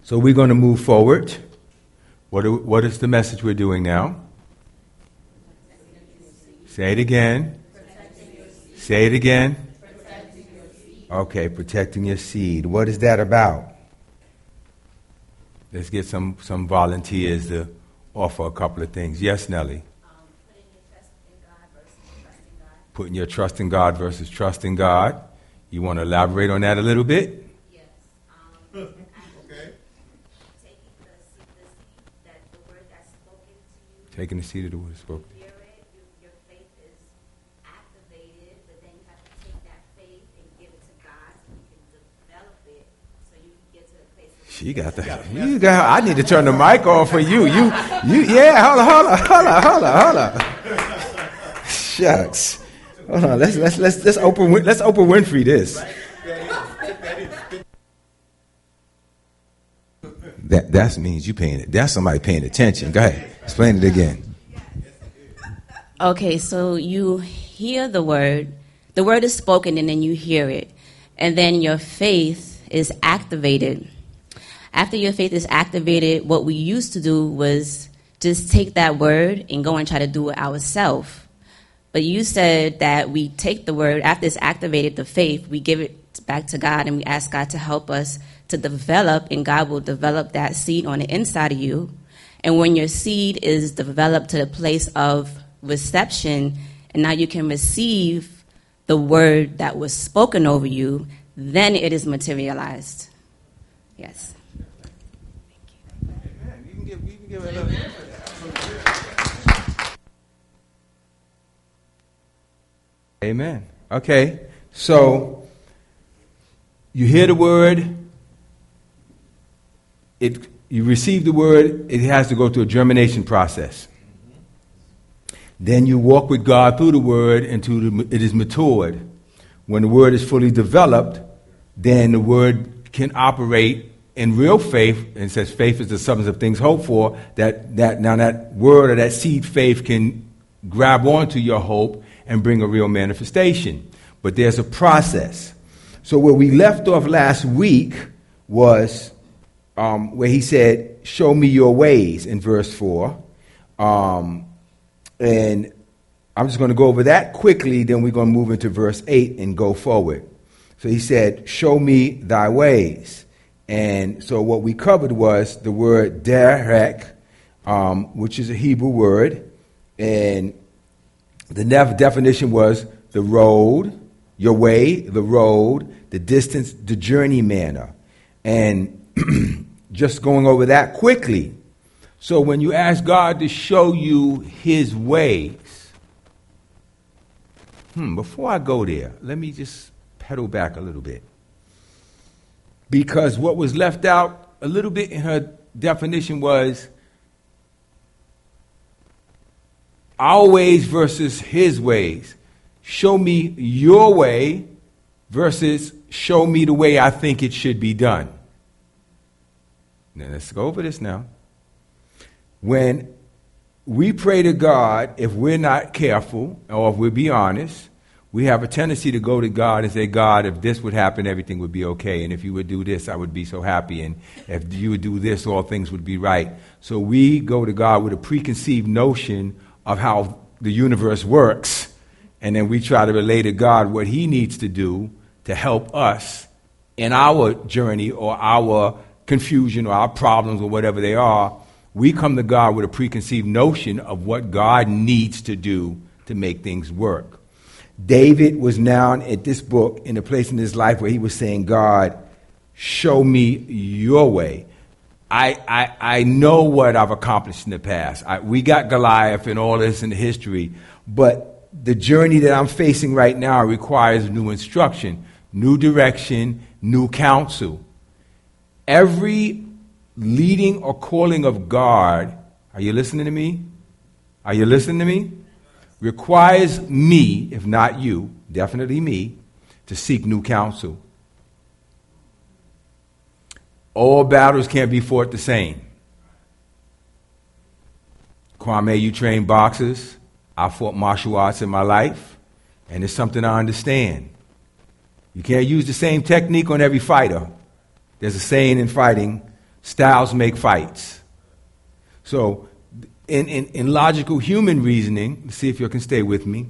So we're going to move forward. What is the message we're doing now? Say it again. Say it again. Okay, protecting your seed. What is that about? Let's get some volunteers to offer a couple of things. Yes, Nellie. Putting your trust in God versus trusting God. You want to elaborate on that a little bit? Yes. Okay. Taking the seed that the word that's spoken to you. Taking the seed of the word spoken. You hear it, your faith is activated, but then you have to take that faith and give it to God so you can develop it, so you can get to the place. She got that. You got. I need to turn the mic off for you. Yeah. Hold on. Shucks. Hold on. Let's open Winfrey this. That means you paying it. That's somebody paying attention. Go ahead. Explain it again. Okay, so you hear the word is spoken, and then you hear it, and then your faith is activated. After your faith is activated, what we used to do was just take that word and go and try to do it ourselves. But you said that we take the word, after it's activated the faith, we give it back to God and we ask God to help us to develop, and God will develop that seed on the inside of you. And when your seed is developed to the place of reception, and now you can receive the word that was spoken over you, then it is materialized. Yes. Amen. You can give it a little. Amen. Okay, so you hear the word, you receive the word, it has to go through a germination process. Then you walk with God through the word until it is matured. When the word is fully developed, then the word can operate in real faith, and it says faith is the substance of things hoped for, that word or that seed faith can grab onto your hope and bring a real manifestation. But there's a process. So where we left off last week was where he said, show me your ways in verse 4. And I'm just going to go over that quickly, then we're going to move into verse 8 and go forward. So he said, show me thy ways. And so what we covered was the word derek, which is a Hebrew word, and the definition was the road, your way, the road, the distance, the journey manner. And just going over that quickly. So when you ask God to show you his ways, before I go there, let me just pedal back a little bit. Because what was left out a little bit in her definition was our ways versus his ways. Show me your way versus show me the way I think it should be done. Now let's go over this now. When we pray to God, if we're not careful or if we'll be honest, we have a tendency to go to God and say, God, if this would happen, everything would be okay. And if you would do this, I would be so happy. And if you would do this, all things would be right. So we go to God with a preconceived notion of how the universe works, and then we try to relay to God what he needs to do to help us in our journey or our confusion or our problems or whatever they are. We come to God with a preconceived notion of what God needs to do to make things work. David was now at this book in a place in his life where he was saying, God, show me your way. I know what I've accomplished in the past. We got Goliath and all this in the history, but the journey that I'm facing right now requires new instruction, new direction, new counsel. Every leading or calling of God, are you listening to me? Are you listening to me? Requires me, if not you, definitely me, to seek new counsel. All battles can't be fought the same. Kwame, you train boxers. I fought martial arts in my life, and it's something I understand. You can't use the same technique on every fighter. There's a saying in fighting, styles make fights. So in logical human reasoning, let's see if you can stay with me.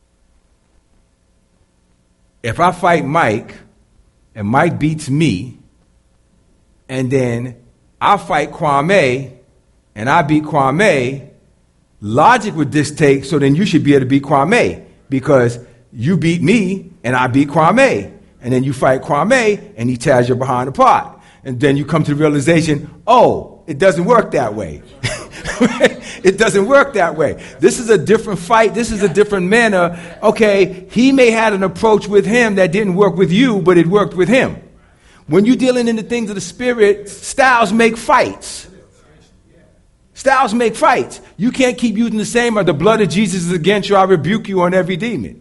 If I fight Mike and Mike beats me, and then I fight Kwame and I beat Kwame, logic would dictate, so then you should be able to beat Kwame because you beat me and I beat Kwame. And then you fight Kwame and he tears your behind apart. And then you come to the realization, oh, it doesn't work that way. It doesn't work that way. This is a different fight. This is a different manner. Okay, he may have an approach with him that didn't work with you, but it worked with him. When you're dealing in the things of the spirit, styles make fights. Styles make fights. You can't keep using the same, or the blood of Jesus is against you, I rebuke you on every demon.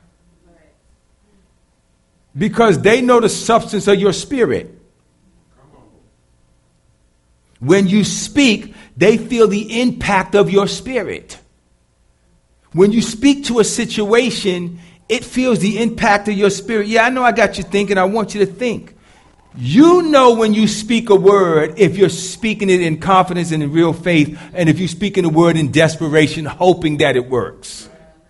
Because they know the substance of your spirit. When you speak, they feel the impact of your spirit. When you speak to a situation, it feels the impact of your spirit. Yeah, I know I got you thinking. I want you to think. You know when you speak a word, if you're speaking it in confidence and in real faith, and if you're speaking a word in desperation, hoping that it works.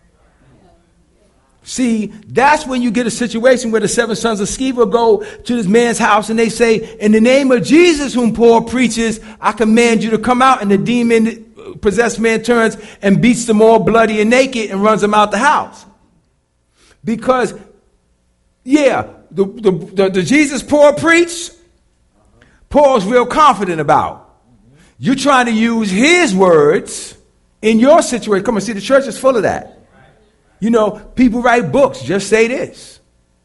See, that's when you get a situation where the 7 sons of Sceva go to this man's house and they say, in the name of Jesus whom Paul preaches, I command you to come out. And the demon possessed man turns and beats them all bloody and naked and runs them out the house. Because, yeah, the Jesus Paul preached, Paul's real confident about. You're trying to use his words in your situation. Come on, see, the church is full of that. You know, people write books, just say this.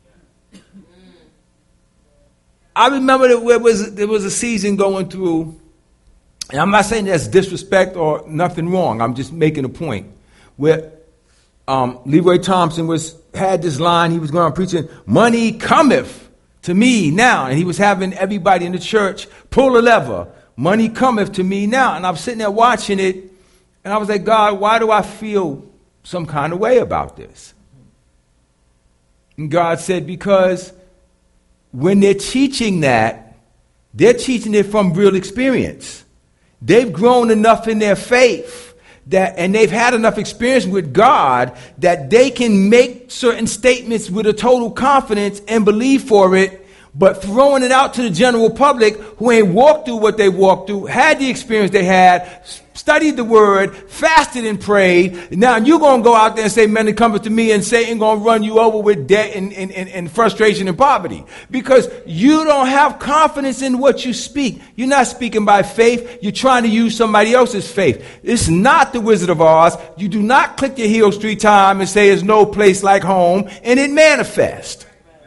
I remember that there was a season going through, and I'm not saying that's disrespect or nothing wrong. I'm just making a point where Leroy Thompson had this line. He was going on preaching, money cometh to me now. And he was having everybody in the church pull a lever. Money cometh to me now. And I'm sitting there watching it, and I was like, God, why do I feel some kind of way about this? And God said, because when they're teaching that, they're teaching it from real experience. They've grown enough in their faith and they've had enough experience with God that they can make certain statements with a total confidence and believe for it. But throwing it out to the general public who ain't walked through what they walked through, had the experience they had, studied the word, fasted and prayed. Now you're going to go out there and say, men, come to me, and Satan going to run you over with debt and frustration and poverty. Because you don't have confidence in what you speak. You're not speaking by faith. You're trying to use somebody else's faith. It's not the Wizard of Oz. You do not click your heels 3 times and say there's no place like home, and it manifests.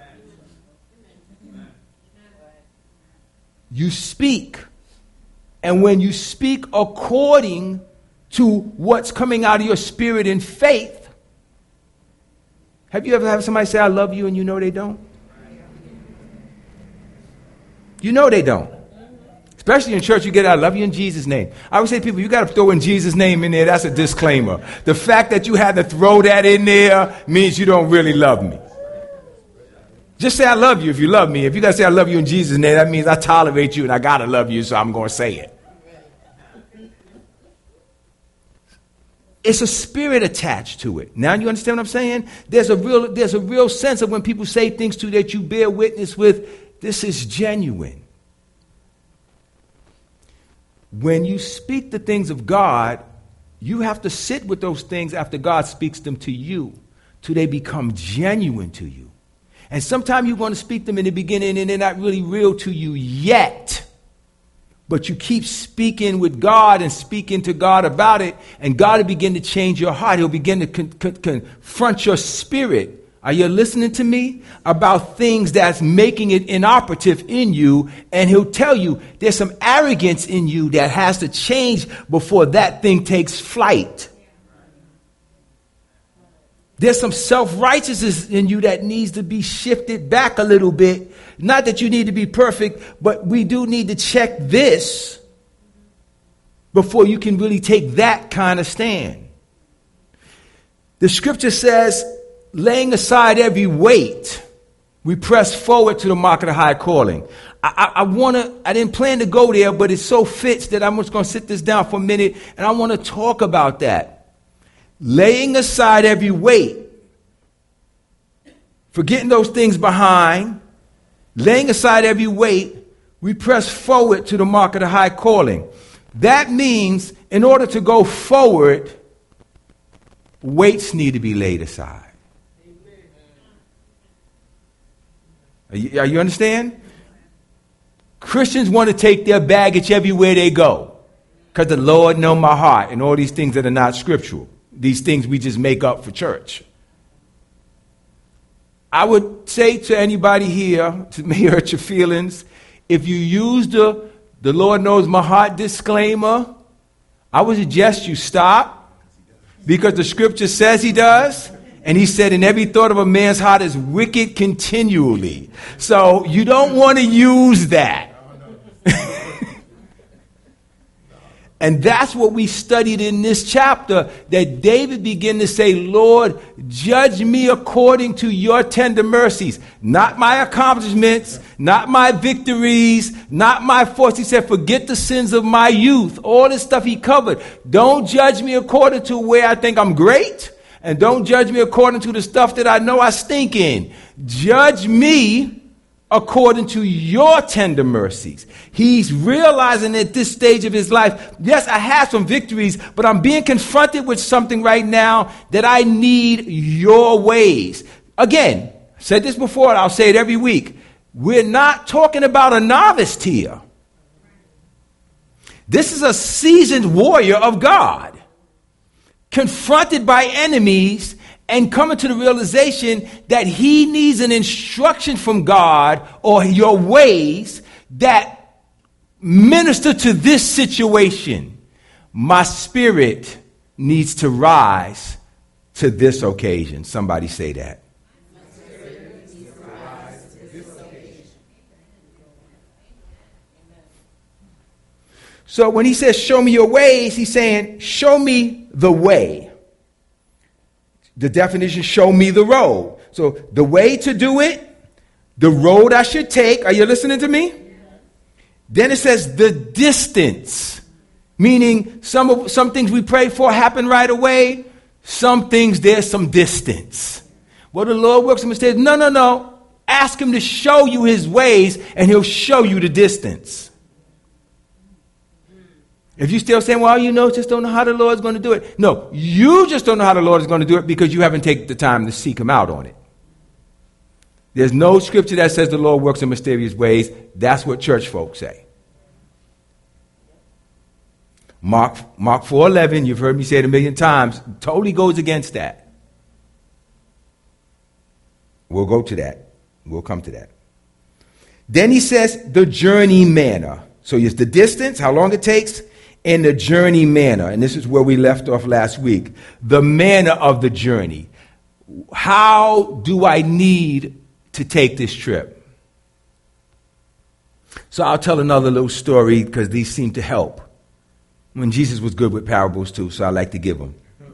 You speak. And when you speak according to what's coming out of your spirit in faith, have you ever had somebody say, I love you, and you know they don't? You know they don't. Especially in church, you get, I love you in Jesus' name. I always say to people, you got to throw in Jesus' name in there. That's a disclaimer. The fact that you had to throw that in there means you don't really love me. Just say I love you if you love me. If you got to say I love you in Jesus' name, that means I tolerate you and I got to love you, so I'm going to say it. It's a spirit attached to it. Now you understand what I'm saying? There's a real sense of when people say things to you that you bear witness with, this is genuine. When you speak the things of God, you have to sit with those things after God speaks them to you till they become genuine to you. And sometimes you're going to speak them in the beginning and they're not really real to you yet. But you keep speaking with God and speaking to God about it, and God will begin to change your heart. He'll begin to confront your spirit. Are you listening to me? About things that's making it inoperative in you, and he'll tell you there's some arrogance in you that has to change before that thing takes flight. There's some self-righteousness in you that needs to be shifted back a little bit. Not that you need to be perfect, but we do need to check this before you can really take that kind of stand. The scripture says, laying aside every weight, we press forward to the mark of the high calling. I didn't plan to go there, but it so fits that I'm just going to sit this down for a minute, and I want to talk about that. Laying aside every weight, forgetting those things behind, laying aside every weight, we press forward to the mark of the high calling. That means in order to go forward, weights need to be laid aside. Are you understand? Christians want to take their baggage everywhere they go because the Lord knows my heart and all these things that are not scriptural. These things we just make up for church. I would say to anybody here, to may hurt your feelings, if you use the Lord knows my heart disclaimer, I would suggest you stop because the scripture says he does. And he said, in every thought of a man's heart is wicked continually. So you don't want to use that. And that's what we studied in this chapter, that David began to say, Lord, judge me according to your tender mercies. Not my accomplishments, not my victories, not my faults. He said, forget the sins of my youth. All this stuff he covered. Don't judge me according to where I think I'm great. And don't judge me according to the stuff that I know I stink in. Judge me according to your tender mercies. He's realizing at this stage of his life, yes, I have some victories, but I'm being confronted with something right now that I need your ways. Again, I said this before, and I'll say it every week. We're not talking about a novice here. This is a seasoned warrior of God, confronted by enemies and coming to the realization that he needs an instruction from God or your ways that minister to this situation. My spirit needs to rise to this occasion. Somebody say that. My spirit needs to rise to this occasion. So when he says, show me your ways, he's saying, show me the way. The definition, show me the road. So the way to do it, the road I should take. Are you listening to me? Then it says the distance, meaning some things we pray for happen right away. Some things there's some distance. Well, the Lord works in mysterious. No. Ask him to show you his ways and he'll show you the distance. If you're still saying, well, just don't know how the Lord's going to do it. No, you just don't know how the Lord is going to do it because you haven't taken the time to seek him out on it. There's no scripture that says the Lord works in mysterious ways. That's what church folks say. Mark 4:11, you've heard me say it a million times, totally goes against that. We'll go to that. We'll come to that. Then he says the journey manner. So it's the distance, how long it takes, and the journey manner. And this is where we left off last week. The manner of the journey. How do I need to take this trip? So I'll tell another little story because these seem to help. When Jesus was good with parables too, so I like to give them.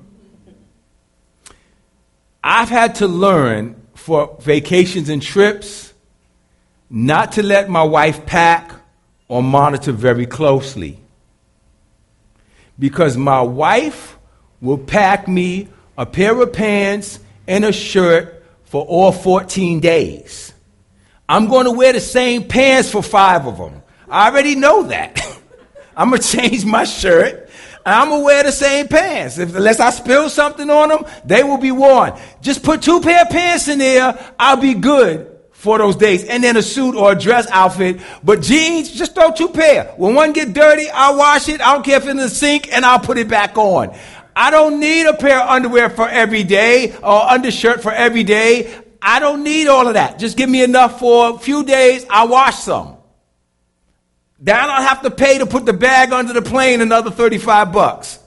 I've had to learn for vacations and trips not to let my wife pack or monitor very closely. Because my wife will pack me a pair of pants and a shirt for all 14 days. I'm going to wear the same pants for 5 of them. I already know that. I'm going to change my shirt and I'm going to wear the same pants. Unless I spill something on them, they will be worn. Just put 2 pair of pants in there, I'll be good for those days. And then a suit or a dress outfit. But jeans, just throw 2 pair. When one get dirty, I'll wash it. I don't care if it's in the sink and I'll put it back on. I don't need a pair of underwear for every day or undershirt for every day. I don't need all of that. Just give me enough for a few days. I'll wash some. Then I don't have to pay to put the bag under the plane another $35.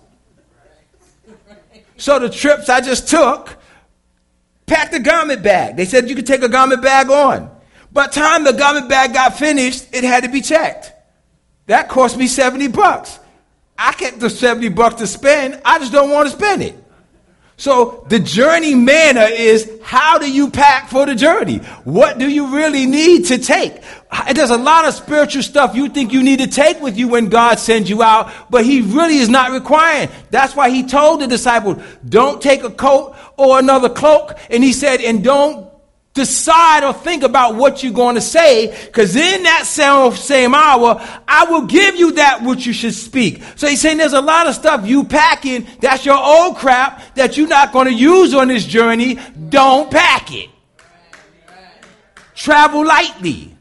So the trips I just took, packed a garment bag. They said you could take a garment bag on. By the time the garment bag got finished, it had to be checked. That cost me $70. I kept the $70 to spend. I just don't want to spend it. So the journey manner is, how do you pack for the journey? What do you really need to take? There's a lot of spiritual stuff you think you need to take with you when God sends you out, but he really is not requiring. That's why he told the disciples, don't take a coat or another cloak. And he said, and don't decide or think about what you're going to say, because in that same hour, I will give you that which you should speak. So he's saying there's a lot of stuff you packing, that's your old crap that you're not going to use on this journey. Don't pack it. Travel lightly.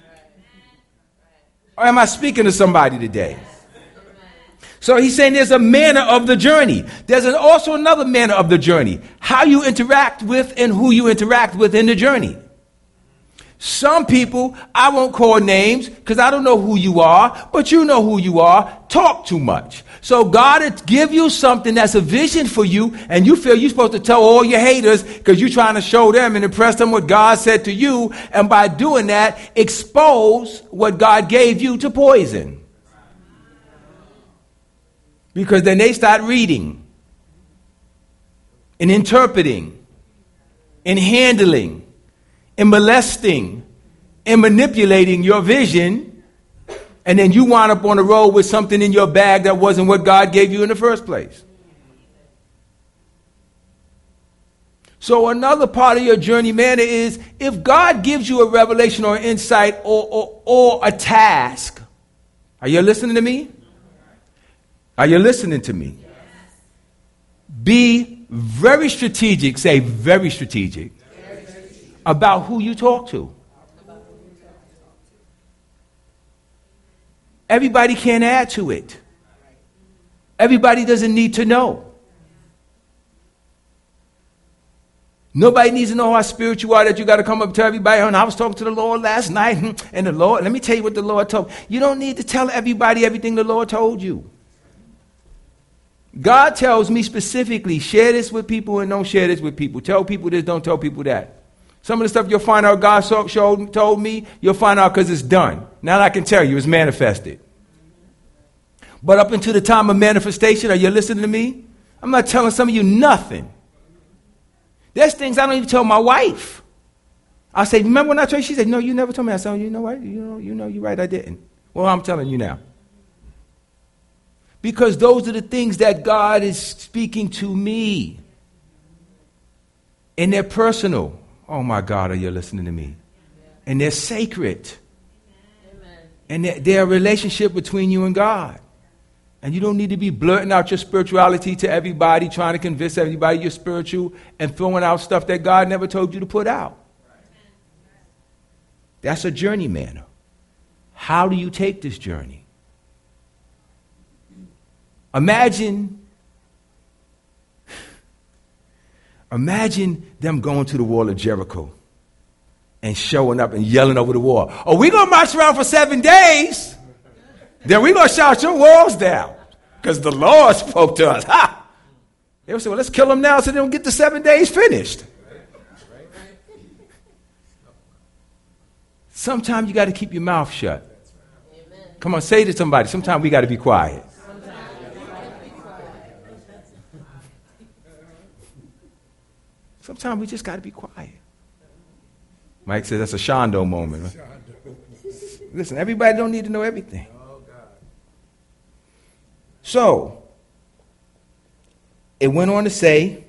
Or am I speaking to somebody today? So he's saying there's a manner of the journey. There's also another manner of the journey. How you interact with and who you interact with in the journey. Some people, I won't call names because I don't know who you are, but you know who you are, talk too much. So God will give you something that's a vision for you, and you feel you're supposed to tell all your haters because you're trying to show them and impress them what God said to you. And by doing that, expose what God gave you to poison. Because then they start reading and interpreting and handling and molesting and manipulating your vision. And then you wind up on the road with something in your bag that wasn't what God gave you in the first place. So another part of your journey manner is, if God gives you a revelation or insight or a task. Are you listening to me? Are you listening to me? Yes. Be very strategic, say very strategic, about who you talk to. Everybody can't add to it. Everybody doesn't need to know. Nobody needs to know how spiritual you are that you got to come up to everybody. And I was talking to the Lord last night, and the Lord, let me tell you what the Lord told me. You don't need to tell everybody everything the Lord told you. God tells me specifically, share this with people and don't share this with people. Tell people this, don't tell people that. Some of the stuff you'll find out God told me, you'll find out because it's done. Now I can tell you, it's manifested. But up until the time of manifestation, are you listening to me? I'm not telling some of you nothing. There's things I don't even tell my wife. I say, remember when I told you? She said, no, you never told me. I said, you know what? You know, you're right, I didn't. Well, I'm telling you now. Because those are the things that God is speaking to me. And they're personal. Oh my God, are you listening to me? And they're sacred. And they're a relationship between you and God. And you don't need to be blurting out your spirituality to everybody, trying to convince everybody you're spiritual and throwing out stuff that God never told you to put out. That's a journey manner. How do you take this journey? Imagine them going to the wall of Jericho and showing up and yelling over the wall. Oh, we're going to march around for 7 days. Then we're going to shout your walls down because the Lord spoke to us. Ha! They would say, well, let's kill them now so they don't get the 7 days finished. Sometimes you got to keep your mouth shut. Come on, say to somebody, sometimes we got to be quiet. Sometimes we just got to be quiet. Mike says that's a Shondo moment. Listen, everybody don't need to know everything. So, it went on to say,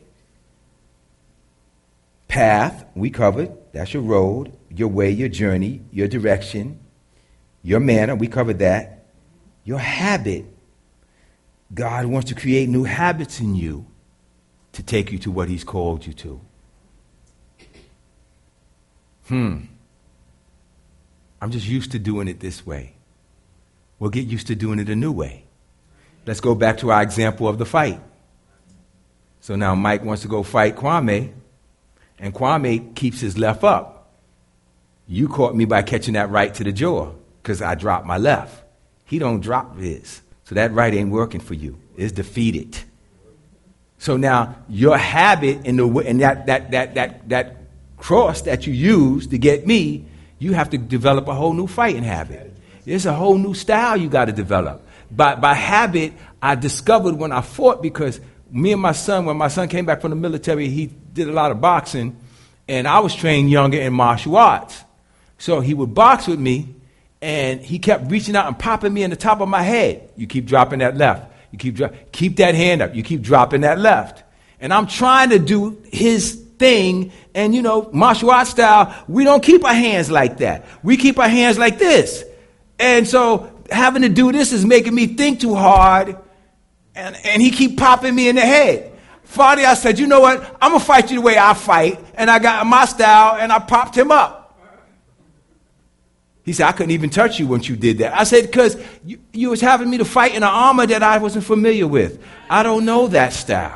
path, we covered. That's your road, your way, your journey, your direction, your manner, we covered that. Your habit. God wants to create new habits in you to take you to what he's called you to. I'm just used to doing it this way. We'll get used to doing it a new way. Let's go back to our example of the fight. So now Mike wants to go fight Kwame, and Kwame keeps his left up. You caught me by catching that right to the jaw because I dropped my left. He don't drop his. So that right ain't working for you. It's defeated. So now your habit and that cross that you use to get me, you have to develop a whole new fighting habit. There's a whole new style you got to develop. By habit, I discovered when I fought, because me and my son, when my son came back from the military, he did a lot of boxing, and I was trained younger in martial arts. So he would box with me, and he kept reaching out and popping me in the top of my head. You keep dropping that left. You keep that hand up. You keep dropping that left. And I'm trying to do his thing, and martial arts style, we don't keep our hands like that. We keep our hands like this. And so having to do this is making me think too hard, and he keep popping me in the head. Finally, I said, you know what? I'm going to fight you the way I fight, and I got my style, and I popped him up. He said, I couldn't even touch you once you did that. I said, because you was having me to fight in an armor that I wasn't familiar with. I don't know that style.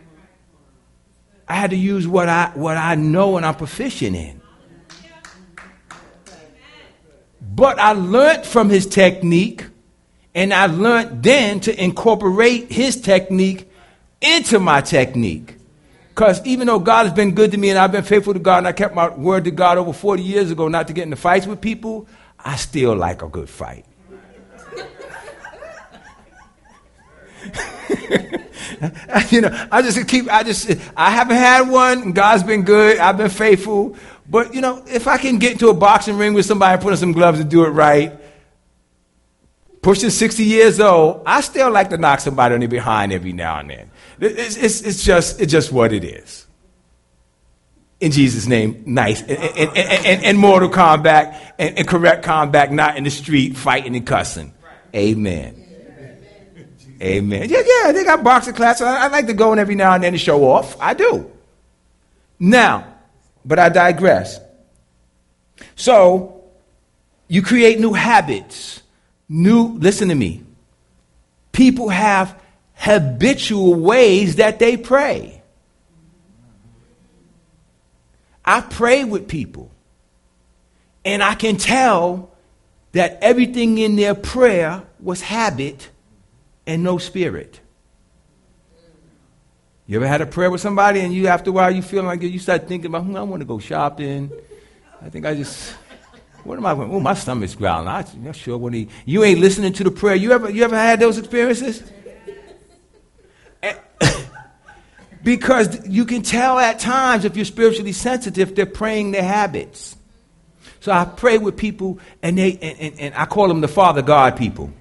I had to use what I know and I'm proficient in. But I learned from his technique, and I learned then to incorporate his technique into my technique. Because even though God has been good to me and I've been faithful to God and I kept my word to God over 40 years ago not to get into fights with people, I still like a good fight. I haven't had one, and God's been good, I've been faithful. But, if I can get into a boxing ring with somebody and put on some gloves and do it right, pushing 60 years old, I still like to knock somebody on the behind every now and then. It's just what it is. In Jesus' name, nice. And Mortal Kombat and correct combat, not in the street fighting and cussing. Amen. Amen. Yeah, they got boxing classes. I like to go in every now and then to show off. I do. Now, but I digress. So, you create new habits. Listen to me. People have habitual ways that they pray. I pray with people, and I can tell that everything in their prayer was habit and no spirit. You ever had a prayer with somebody and after a while you feel like you start thinking about, I want to go shopping. I think what am I going? Oh, my stomach's growling. I'm not sure what you ain't listening to the prayer. You ever had those experiences? Because you can tell at times if you're spiritually sensitive, they're praying their habits. So I pray with people, and I call them the Father God people.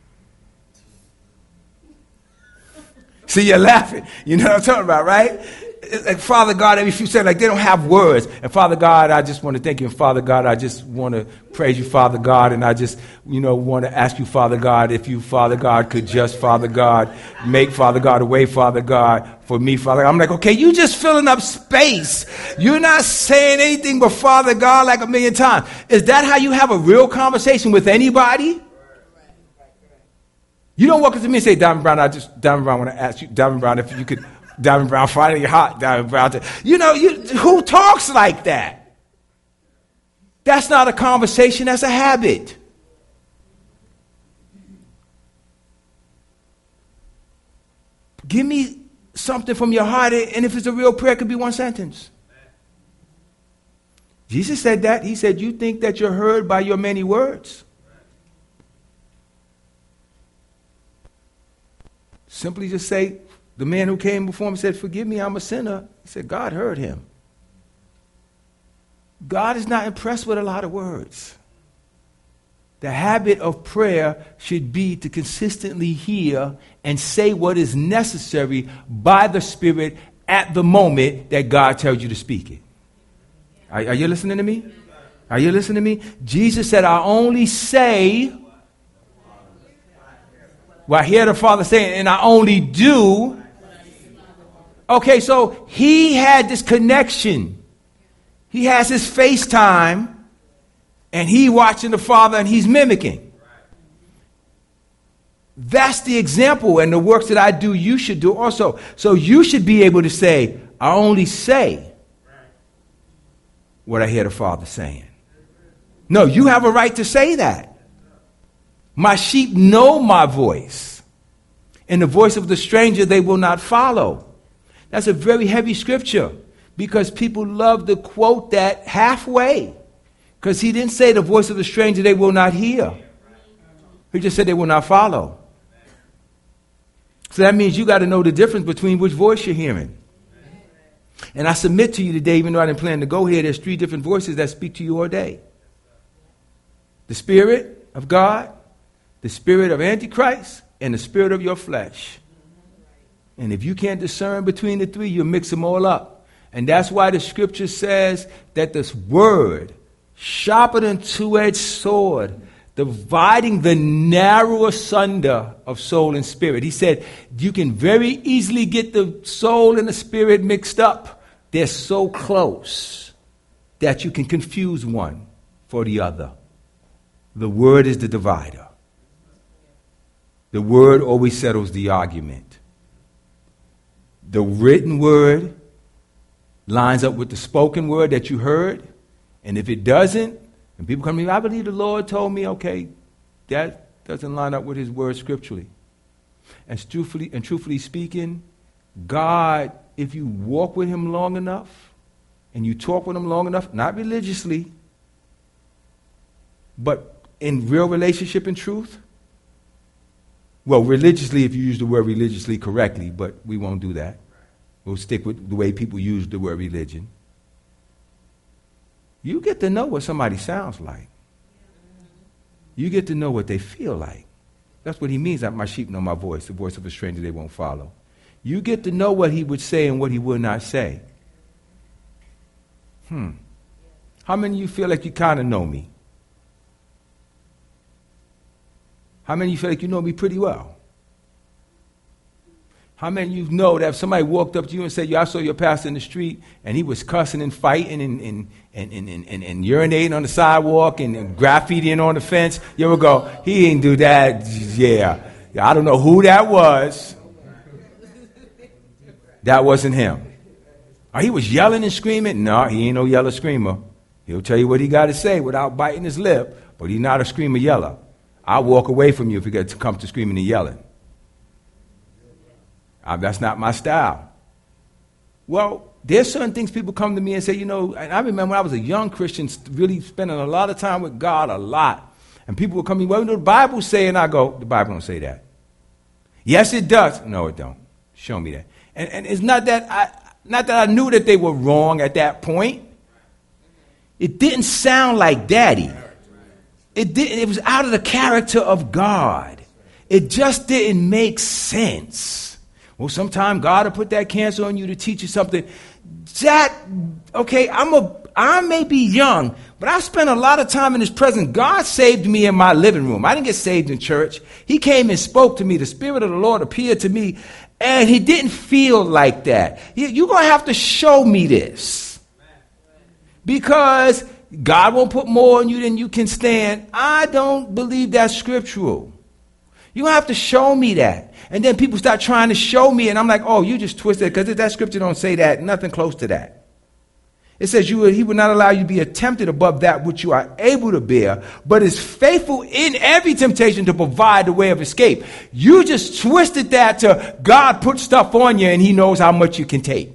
See, you're laughing. You know what I'm talking about, right? It's like Father God, if you say like they don't have words. And Father God, I just want to thank you. And Father God, I just want to praise you, Father God. And I just, want to ask you, Father God, if you, Father God, could just, Father God, make, Father God, a way, Father God, for me, Father God. I'm like, okay, you just filling up space. You're not saying anything but Father God like a million times. Is that how you have a real conversation with anybody? You don't walk up to me and say, Diamond Brown, I want to ask you, Diamond Brown, if you could, Diamond Brown, finally hot, Diamond Brown. Who talks like that? That's not a conversation, that's a habit. Give me something from your heart, and if it's a real prayer, it could be one sentence. Jesus said that. He said, you think that you're heard by your many words. Simply just say, the man who came before him said, forgive me, I'm a sinner. He said, God heard him. God is not impressed with a lot of words. The habit of prayer should be to consistently hear and say what is necessary by the Spirit at the moment that God tells you to speak it. Are you listening to me? Are you listening to me? Jesus said, I only say what I hear the Father saying, and I only do. Okay, so he had this connection. He has his FaceTime, and he watching the Father, and he's mimicking. That's the example, and the works that I do, you should do also. So you should be able to say, I only say what I hear the Father saying. No, you have a right to say that. My sheep know my voice, and the voice of the stranger they will not follow. That's a very heavy scripture because people love to quote that halfway. Because he didn't say the voice of the stranger they will not hear. He just said they will not follow. So that means you got to know the difference between which voice you're hearing. And I submit to you today, even though I didn't plan to go here, there's 3 different voices that speak to you all day. The Spirit of God, the spirit of Antichrist, and the spirit of your flesh. And if you can't discern between the 3, you'll mix them all up. And that's why the scripture says that this word, sharper than 2-edged sword, dividing the narrow asunder of soul and spirit. He said you can very easily get the soul and the spirit mixed up. They're so close that you can confuse one for the other. The word is the divider. The word always settles the argument. The written word lines up with the spoken word that you heard. And if it doesn't, and people come to me, I believe the Lord told me, okay, that doesn't line up with his word scripturally. And truthfully speaking, God, if you walk with him long enough, and you talk with him long enough, not religiously, but in real relationship and truth, well, religiously, if you use the word religiously correctly, but we won't do that. We'll stick with the way people use the word religion. You get to know what somebody sounds like. You get to know what they feel like. That's what he means that my sheep know my voice, the voice of a stranger they won't follow. You get to know what he would say and what he would not say. How many of you feel like you kind of know me? How many of you feel like you know me pretty well? How many of you know that if somebody walked up to you and said, I saw your pastor in the street, and he was cussing and fighting and urinating on the sidewalk and graffitiing on the fence, you ever go, he ain't do that, yeah. I don't know who that was. That wasn't him. Or he was yelling and screaming. No, he ain't no yeller screamer. He'll tell you what he got to say without biting his lip, but he's not a screamer yeller. I'll walk away from you if you get to come to screaming and yelling. That's not my style. Well, there's certain things people come to me and say, and I remember when I was a young Christian, really spending a lot of time with God, a lot. And people would come to me, well, the Bible say, and I go, the Bible don't say that. Yes, it does. No, it don't. Show me that. And it's not that I knew that they were wrong at that point. It didn't sound like Daddy. It was out of the character of God. It just didn't make sense. Well, sometime God will put that cancer on you to teach you something. I may be young, but I spent a lot of time in his presence. God saved me in my living room. I didn't get saved in church. He came and spoke to me. The Spirit of the Lord appeared to me, and he didn't feel like that. You're going to have to show me this. Because God won't put more on you than you can stand. I don't believe that's scriptural. You have to show me that. And then people start trying to show me, and I'm like, oh, you just twisted, because that scripture don't say that, nothing close to that. It says he would not allow you to be tempted above that which you are able to bear, but is faithful in every temptation to provide the way of escape. You just twisted that to God put stuff on you, and he knows how much you can take.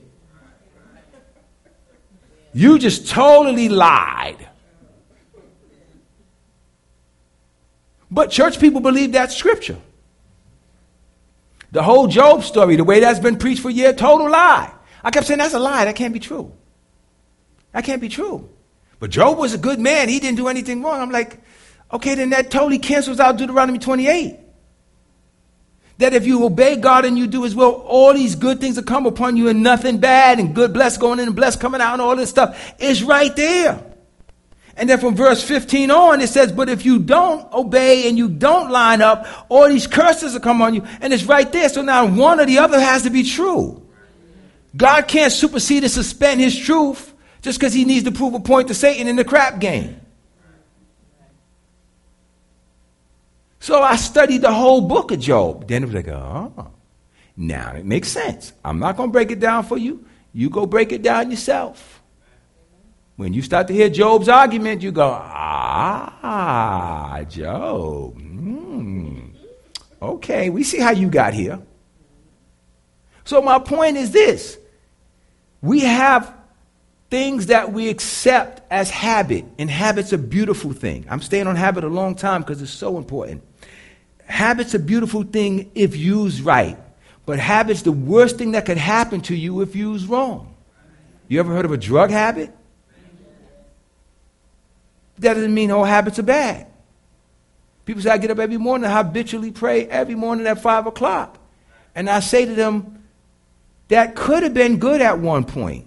You just totally lied. But church people believe that's scripture. The whole Job story, the way that's been preached for years, total lie. I kept saying, that's a lie. That can't be true. That can't be true. But Job was a good man. He didn't do anything wrong. I'm like, okay, then that totally cancels out Deuteronomy 28. That if you obey God and you do his will, all these good things will come upon you and nothing bad and good blessed going in and blessed coming out and all this stuff is right there. And then from verse 15 on, it says, but if you don't obey and you don't line up, all these curses will come on you. And it's right there. So now one or the other has to be true. God can't supersede and suspend his truth just because he needs to prove a point to Satan in the crap game. So I studied the whole book of Job. Then it was like, oh, now it makes sense. I'm not going to break it down for you. You go break it down yourself. When you start to hear Job's argument, you go, Job. Okay, we see how you got here. So my point is this. We have things that we accept as habit, and habit's a beautiful thing. I'm staying on habit a long time because it's so important. Habit's a beautiful thing if used right. But habits, the worst thing that could happen to you if used wrong. You ever heard of a drug habit? That doesn't mean all habits are bad. People say, I get up every morning, I habitually pray every morning at 5 o'clock. And I say to them, that could have been good at one point.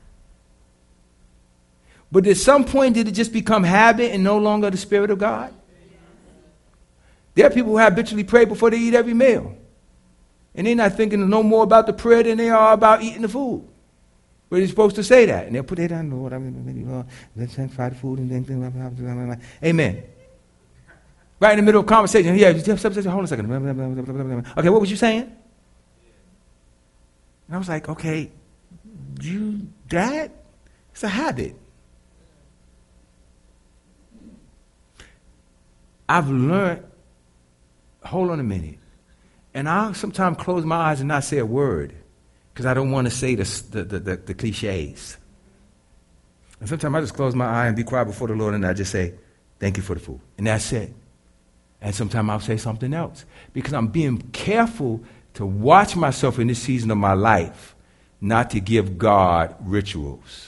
But at some point, did it just become habit and no longer the Spirit of God? There are people who habitually pray before they eat every meal. And they're not thinking no more about the prayer than they are about eating the food. But they're supposed to say that. And they'll put their hand, Lord, let's sanctify the food. And amen. Right in the middle of conversation. Yeah, hold on a second. Okay, what was you saying? And I was like, okay, that? It's a habit. I've learned, hold on a minute. And I'll sometimes close my eyes and not say a word because I don't want to say the cliches. And sometimes I just close my eye and be quiet before the Lord and I just say, thank you for the food. And that's it. And sometimes I'll say something else because I'm being careful to watch myself in this season of my life not to give God rituals.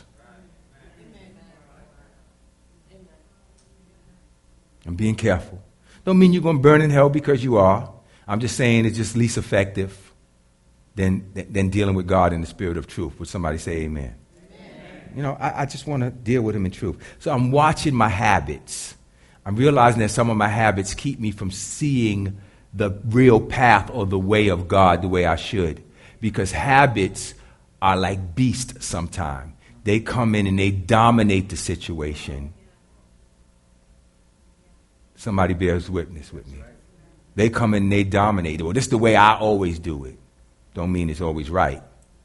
I'm being careful. Don't mean you're going to burn in hell because you are. I'm just saying it's just least effective than dealing with God in the spirit of truth. Would somebody say amen? Amen. You know, I just want to deal with him in truth. So I'm watching my habits. I'm realizing that some of my habits keep me from seeing the real path or the way of God the way I should. Because habits are like beasts sometimes. They come in and they dominate the situation. Somebody bears witness with me. They come in and they dominate. Well, this is the way I always do it. Don't mean it's always right.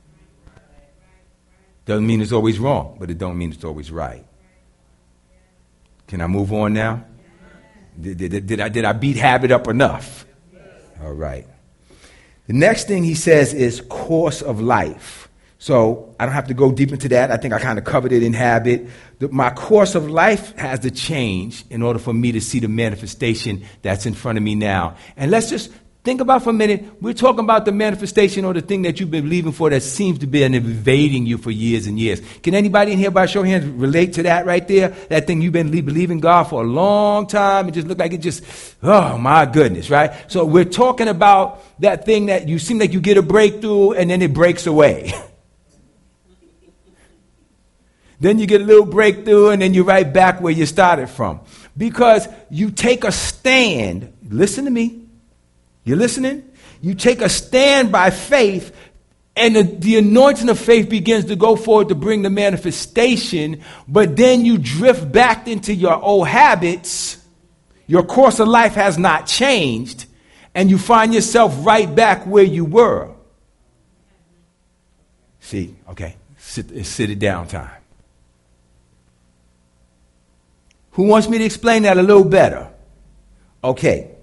Doesn't mean it's always wrong, but it don't mean it's always right. Can I move on now? Did I beat habit up enough? All right. The next thing he says is course of life. So I don't have to go deep into that. I think I kind of covered it in habit. My course of life has to change in order for me to see the manifestation that's in front of me now. And let's just think about for a minute. We're talking about the manifestation or the thing that you've been believing for that seems to be evading you for years and years. Can anybody in here by show of hands relate to that right there? That thing you've been believing God for a long time. It just looked like it just, oh my goodness, right? So we're talking about that thing that you seem like you get a breakthrough and then it breaks away. Then you get a little breakthrough and then you're right back where you started from. Because you take a stand. Listen to me. You listening? You take a stand by faith and the anointing of faith begins to go forward to bring the manifestation. But then you drift back into your old habits. Your course of life has not changed. And you find yourself right back where you were. See, okay, sit it down time. Who wants me to explain that a little better? Okay.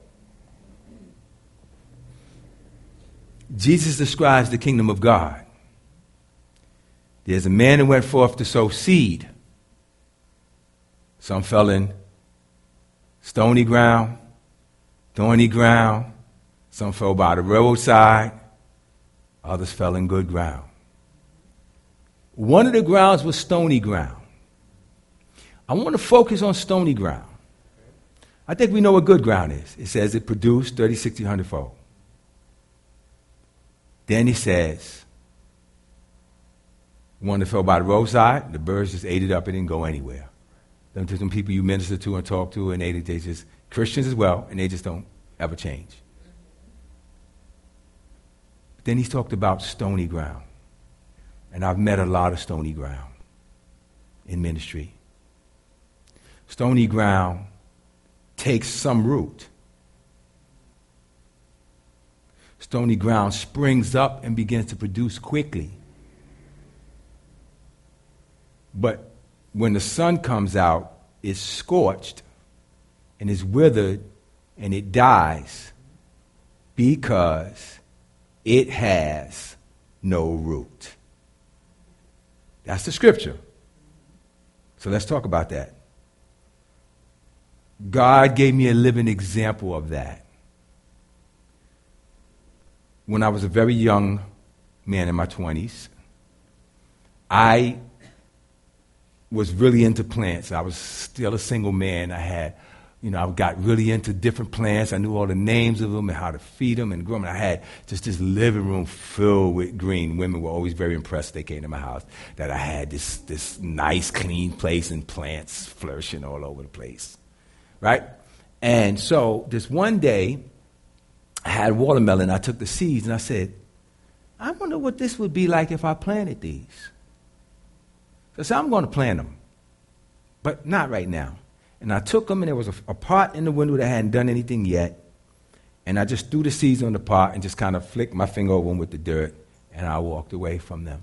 Jesus describes the kingdom of God. There's a man who went forth to sow seed. Some fell in stony ground, thorny ground. Some fell by the roadside. Others fell in good ground. One of the grounds was stony ground. I want to focus on stony ground. I think we know what good ground is. It says it produced 30, 60, 100-fold. Then he says, one that fell by the roadside, the birds just ate it up and didn't go anywhere. Them to some people you minister to and talk to, and they just, Christians as well, and they just don't ever change. But then he's talked about stony ground. And I've met a lot of stony ground in ministry. Stony ground takes some root. Stony ground springs up and begins to produce quickly. But when the sun comes out, it's scorched and it's withered and it dies because it has no root. That's the scripture. So let's talk about that. God gave me a living example of that. when I was a very young man in my 20s, I was really into plants. I was still a single man. I got really into different plants. I knew all the names of them and how to feed them and grow them. And I had just this living room filled with green. Women were always very impressed. They came to my house that I had this nice, clean place and plants flourishing all over the place, right? And so this one day, I had watermelon. I took the seeds and I said, I wonder what this would be like if I planted these. So I said, I'm going to plant them, but not right now. And I took them, and there was a pot in the window that hadn't done anything yet. And I just threw the seeds on the pot and just kind of flicked my finger over them with the dirt, and I walked away from them.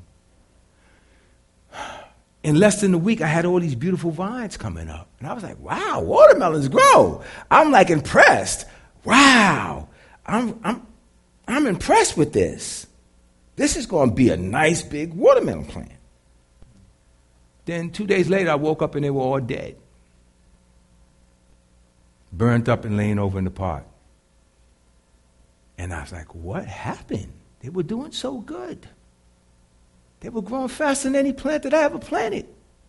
In less than a week, I had all these beautiful vines coming up. And I was like, wow, watermelons grow. I'm like impressed. Wow, I'm impressed with this. This is going to be a nice big watermelon plant. Then 2 days later, I woke up and they were all dead. Burnt up and laying over in the pot. And I was like, what happened? They were doing so good. They were growing faster than any plant that I ever planted.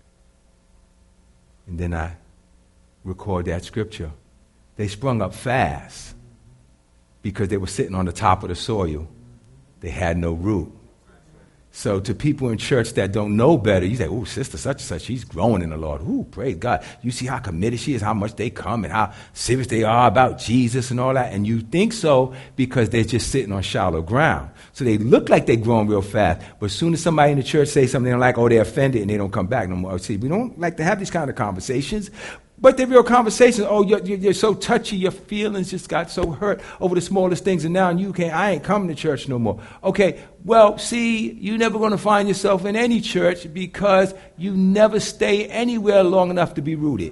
And then I record that scripture. They sprung up fast because they were sitting on the top of the soil. They had no root. So to people in church that don't know better, you say, oh, sister such and such, she's growing in the Lord. Ooh, praise God. You see how committed she is, how much they come and how serious they are about Jesus and all that. And you think so because they're just sitting on shallow ground. So they look like they're growing real fast. But as soon as somebody in the church says something they don't like, oh, they're offended and they don't come back no more. See, we don't like to have these kind of conversations. But they're real conversations. Oh, you're so touchy. Your feelings just got so hurt over the smallest things. And now I ain't coming to church no more. Okay, well, see, you're never going to find yourself in any church because you never stay anywhere long enough to be rooted.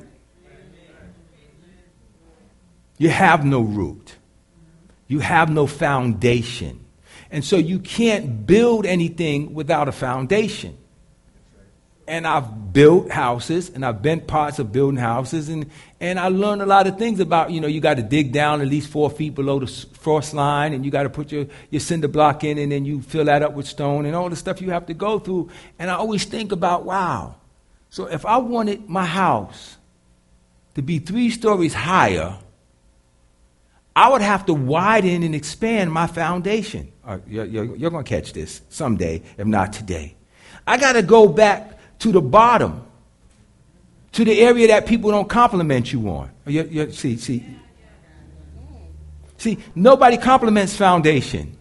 You have no root. You have no foundation. And so you can't build anything without a foundation. And I've built houses, and I've been parts of building houses, and I learned a lot of things about, you got to dig down at least 4 feet below the frost line, and you got to put your cinder block in, and then you fill that up with stone, and all the stuff you have to go through. And I always think about, wow, so if I wanted my house to be 3 stories higher, I would have to widen and expand my foundation. You're going to catch this someday, if not today. I got to go back to the bottom, to the area that people don't compliment you on. See, nobody compliments foundation.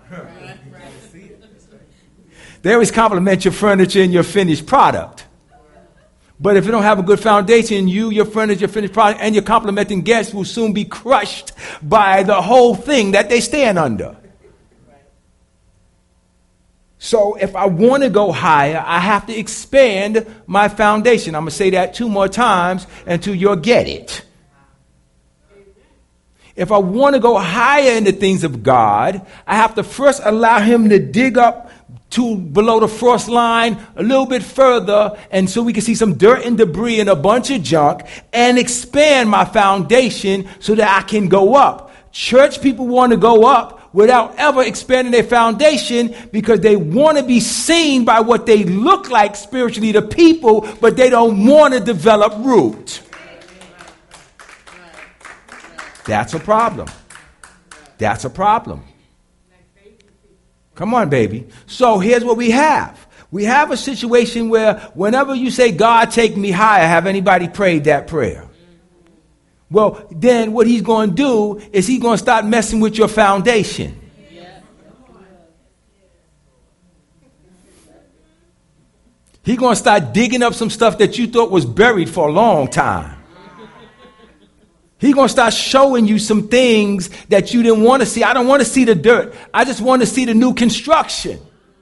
They always compliment your furniture and your finished product. But if you don't have a good foundation, your furniture, your finished product, and your complimenting guests will soon be crushed by the whole thing that they stand under. So if I want to go higher, I have to expand my foundation. I'm going to say that 2 more times until you'll get it. If I want to go higher in the things of God, I have to first allow him to dig up to below the frost line a little bit further, and so we can see some dirt and debris and a bunch of junk, and expand my foundation so that I can go up. Church people want to go up without ever expanding their foundation because they want to be seen by what they look like spiritually to people, but they don't want to develop root. That's a problem. That's a problem. Come on, baby. So here's what we have. We have a situation where whenever you say, God, take me higher, have anybody prayed that prayer? Well, then what he's going to do is he's going to start messing with your foundation. He's going to start digging up some stuff that you thought was buried for a long time. He's going to start showing you some things that you didn't want to see. I don't want to see the dirt. I just want to see the new construction.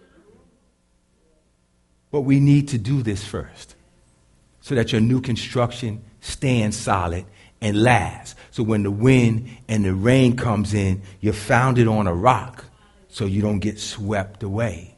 But we need to do this first so that your new construction stands solid and last. So when the wind and the rain comes in, you're founded on a rock so you don't get swept away.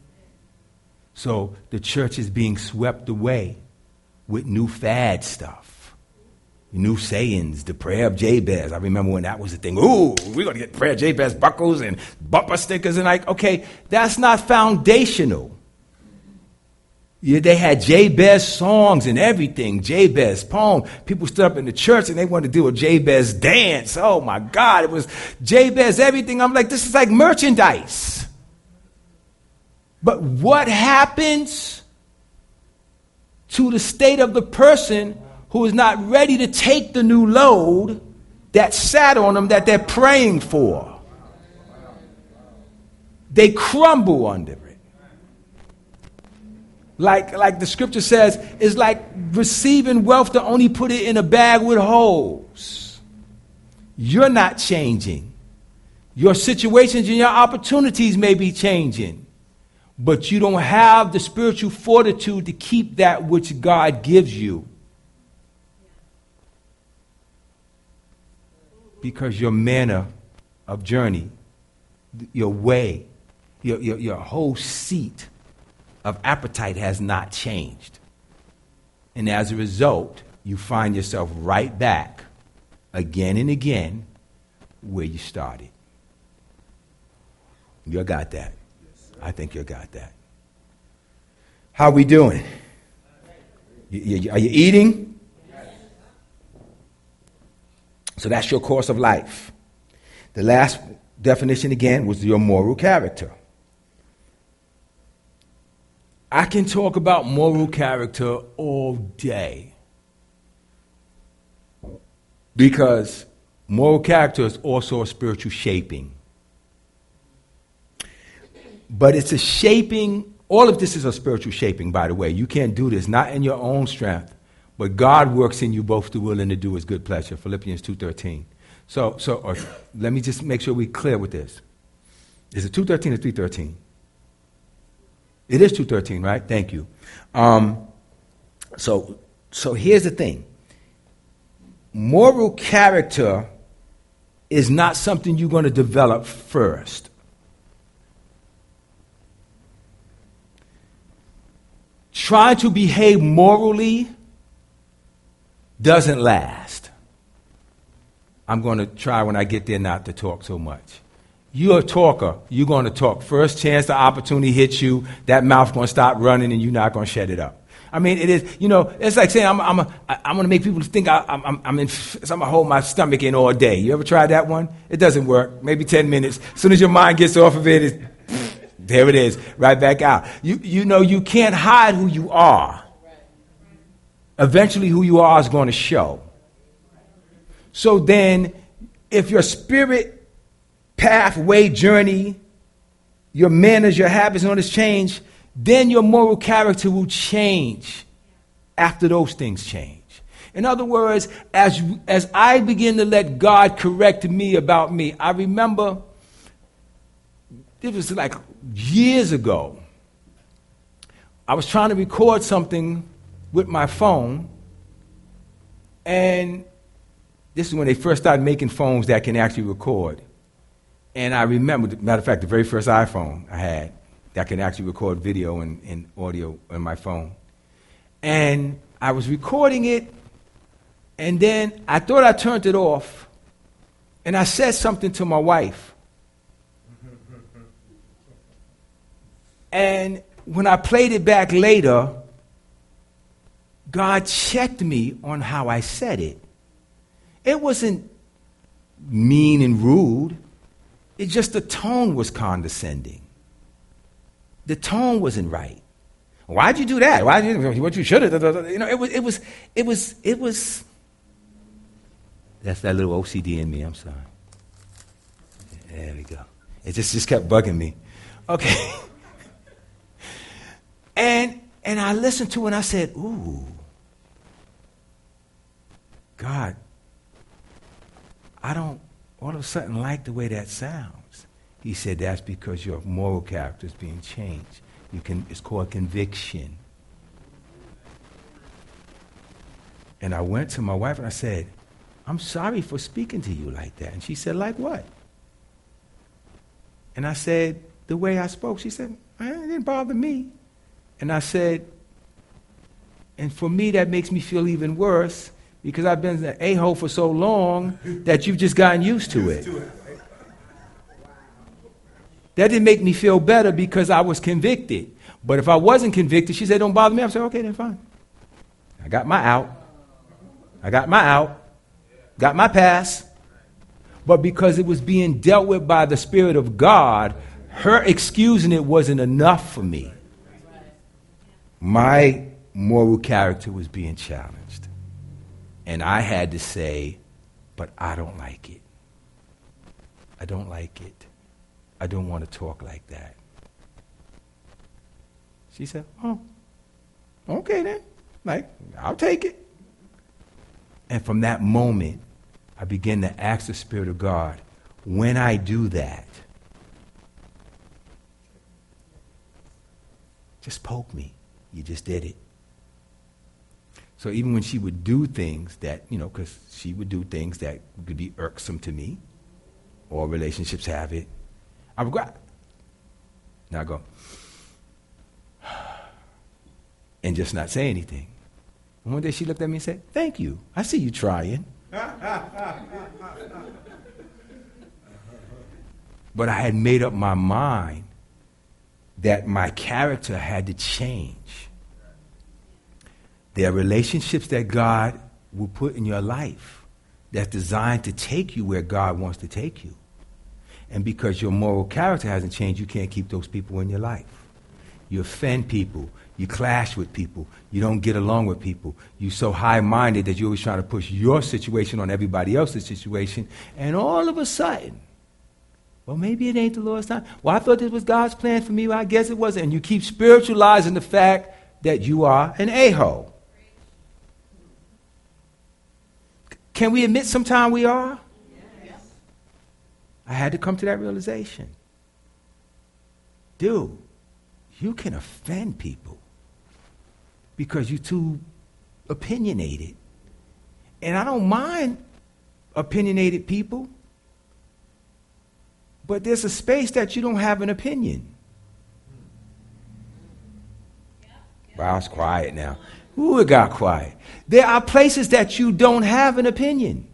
So the church is being swept away with new fad stuff. new sayings, the prayer of Jabez. I remember when that was the thing. Ooh, we're going to get prayer of Jabez buckles and bumper stickers. And like, okay, that's not foundational. Yeah, they had Jabez songs and everything, Jabez poem. People stood up in the church and they wanted to do a Jabez dance. Oh my God, it was Jabez everything. I'm like, this is like merchandise. But what happens to the state of the person who is not ready to take the new load that sat on them that they're praying for? They crumble under it. Like the scripture says, it's like receiving wealth to only put it in a bag with holes. You're not changing. Your situations and your opportunities may be changing, but you don't have the spiritual fortitude to keep that which God gives you. Because your manner of journey, your way, your whole seat of appetite has not changed. And as a result, you find yourself right back again and again where you started. You got that? I think you got that. How are we doing? Are you eating? So that's your course of life. The last definition again was your moral character. I can talk about moral character all day because moral character is also a spiritual shaping. But it's a shaping, all of this is a spiritual shaping, by the way. You can't do this, not in your own strength, but God works in you both to will and to do his good pleasure, Philippians 2:13. So let me just make sure we're clear with this. Is it 2:13 or 3:13? It is 2:13, right? Thank you. So here's the thing. Moral character is not something you're going to develop first. Trying to behave morally doesn't last. I'm going to try when I get there not to talk so much. You're a talker. You're going to talk. First chance the opportunity hits you, that mouth going to stop running and you're not going to shut it up. I mean, it is, it's like saying I'm going to make people think I'm going to hold my stomach in all day. You ever tried that one? It doesn't work. Maybe 10 minutes. As soon as your mind gets off of it, there it is, right back out. You can't hide who you are. Eventually who you are is going to show. So then, if your spirit pathway, journey, your manners, your habits, and all this change, then your moral character will change after those things change. In other words, as I begin to let God correct me about me, I remember, it was like years ago, I was trying to record something with my phone, and this is when they first started making phones that can actually record. And I remember, matter of fact, the very first iPhone I had that can actually record video and audio on my phone. And I was recording it, and then I thought I turned it off, and I said something to my wife. And when I played it back later, God checked me on how I said it. It wasn't mean and rude. It's just the tone was condescending. The tone wasn't right. Why'd you do that? What you should have? It was. That's that little OCD in me. I'm sorry. There we go. It just kept bugging me. Okay. And I listened to it and I said, ooh, God, I don't all of a sudden like the way that sounds. He said, that's because your moral character is being changed. It's called conviction. And I went to my wife and I said, I'm sorry for speaking to you like that. And she said, like what? And I said, the way I spoke. She said, it didn't bother me. And I said, and for me that makes me feel even worse because I've been an a-hole for so long that you've just gotten used to it. That didn't make me feel better because I was convicted. But if I wasn't convicted, she said, don't bother me. I said, okay, then fine. I got my out. Got my pass. But because it was being dealt with by the Spirit of God, her excusing it wasn't enough for me. My moral character was being challenged. And I had to say, but I don't like it. I don't like it. I don't want to talk like that. She said, oh, okay then. Like, I'll take it. And from that moment, I began to ask the Spirit of God, when I do that, just poke me. You just did it. So even when she would do things that, because she would do things that could be irksome to me, or relationships have it, I would go, now I go, and just not say anything. And one day she looked at me and said, thank you. I see you trying. But I had made up my mind that my character had to change. There are relationships that God will put in your life that's designed to take you where God wants to take you. And because your moral character hasn't changed, you can't keep those people in your life. You offend people. You clash with people. You don't get along with people. You're so high-minded that you're always trying to push your situation on everybody else's situation. And all of a sudden, well, maybe it ain't the Lord's time. Well, I thought this was God's plan for me. Well, I guess it wasn't. And you keep spiritualizing the fact that you are an a-hole. Can we admit sometime we are? Yes. I had to come to that realization. Dude, you can offend people because you're too opinionated. And I don't mind opinionated people, but there's a space that you don't have an opinion. Wow, it's quiet now. Ooh, it got quiet. There are places that you don't have an opinion.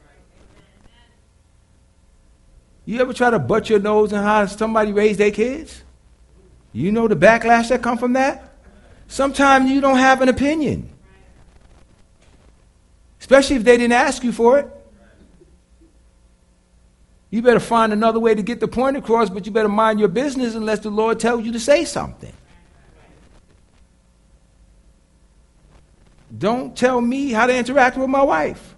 You ever try to butt your nose in how somebody raised their kids? You know the backlash that come from that? Sometimes you don't have an opinion. Especially if they didn't ask you for it. You better find another way to get the point across, but you better mind your business unless the Lord tells you to say something. Don't tell me how to interact with my wife.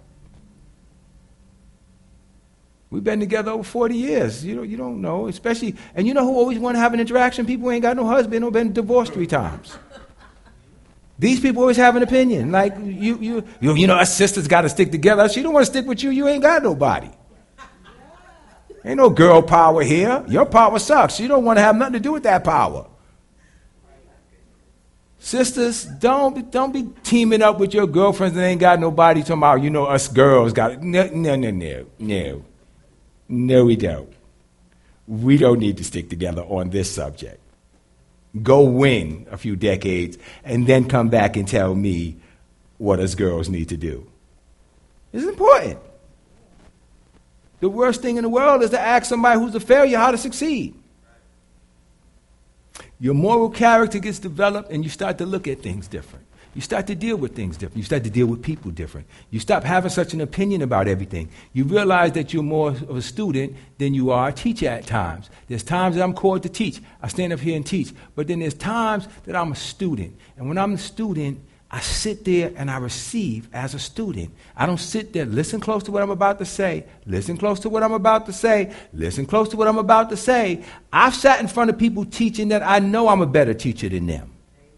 We've been together over 40 years. You don't know, especially, and you know who always want to have an interaction? People who ain't got no husband or been divorced 3 times. These people always have an opinion. Like, us sisters got to stick together. She don't want to stick with you. You ain't got nobody. Ain't no girl power here. Your power sucks. You don't want to have nothing to do with that power. Sisters, don't be teaming up with your girlfriends that ain't got nobody talking about, us girls got it. No. No, we don't. We don't need to stick together on this subject. Go win a few decades and then come back and tell me what us girls need to do. It's important. The worst thing in the world is to ask somebody who's a failure how to succeed. Your moral character gets developed and you start to look at things different. You start to deal with things different. You start to deal with people different. You stop having such an opinion about everything. You realize that you're more of a student than you are a teacher at times. There's times that I'm called to teach. I stand up here and teach. But then there's times that I'm a student. And when I'm a student, I sit there and I receive as a student. I don't sit there, listen close to what I'm about to say. Listen close to what I'm about to say. Listen close to what I'm about to say. I've sat in front of people teaching that I know I'm a better teacher than them.